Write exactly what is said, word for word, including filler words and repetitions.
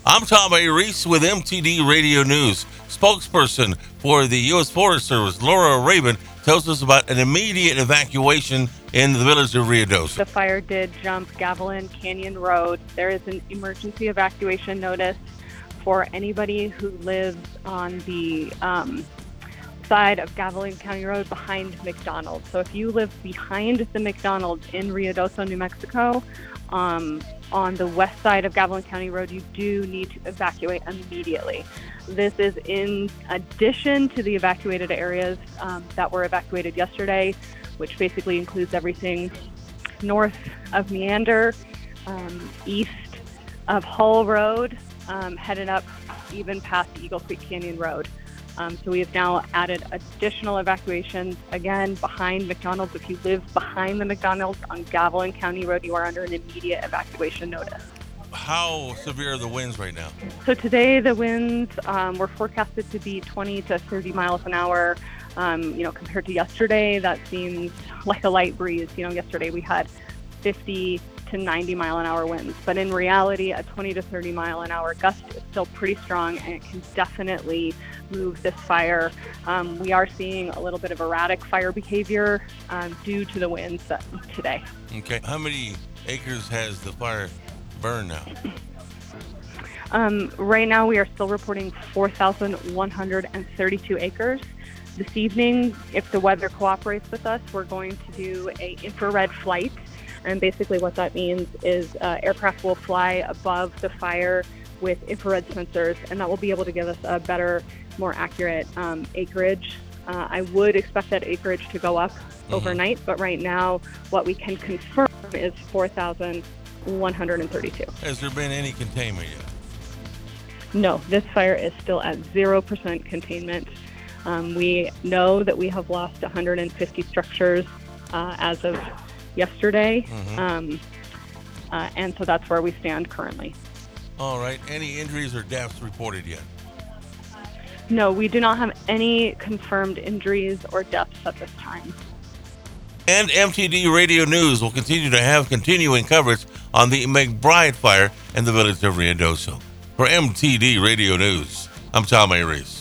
I'm Tom A. Reese with M T D Radio News. Spokesperson for the U S Forest Service, Laura Rabin, tells us about an immediate evacuation in the village of Ruidoso. The fire did jump Gavilan Canyon Road. There is an emergency evacuation notice for anybody who lives on the um, side of Gavilan County Road behind McDonald's. So if you live behind the McDonald's in Ruidoso, New Mexico, um, on the west side of Gavilan County Road, you do need to evacuate immediately. This is in addition to the evacuated areas um, that were evacuated yesterday, which basically includes everything north of Meander, um, east of Hull Road, um, headed up even past Eagle Creek Canyon Road. Um, so we have now added additional evacuations, again, behind McDonald's. If you live behind the McDonald's on Gavilan County Road, you are under an immediate evacuation notice. How severe are the winds right now? So today the winds um, were forecasted to be twenty to thirty miles an hour. Um, you know, compared to yesterday, that seems like a light breeze. You know, yesterday we had fifty to ninety mile an hour winds, but in reality, a twenty to thirty mile an hour gust is still pretty strong, and it can definitely move this fire. Um, we are seeing a little bit of erratic fire behavior um, due to the winds that, today. Okay. How many acres has the fire burned now? Um, right now, we are still reporting four thousand one hundred thirty-two acres. This evening, if the weather cooperates with us, we're going to do a infrared flight. And basically what that means is uh, aircraft will fly above the fire with infrared sensors, and that will be able to give us a better, more accurate um, acreage. Uh, I would expect that acreage to go up mm-hmm. overnight, but right now what we can confirm is four thousand one hundred thirty-two. Has there been any containment yet? No, this fire is still at zero percent containment. Um, we know that we have lost one hundred fifty structures uh, as of yesterday, mm-hmm. um, uh, and so that's where we stand currently. All right. Any injuries or deaths reported yet? No, we do not have any confirmed injuries or deaths at this time. And M T D Radio News will continue to have continuing coverage on the McBride fire in the village of Ruidoso. For M T D Radio News, I'm Tom A. Reese.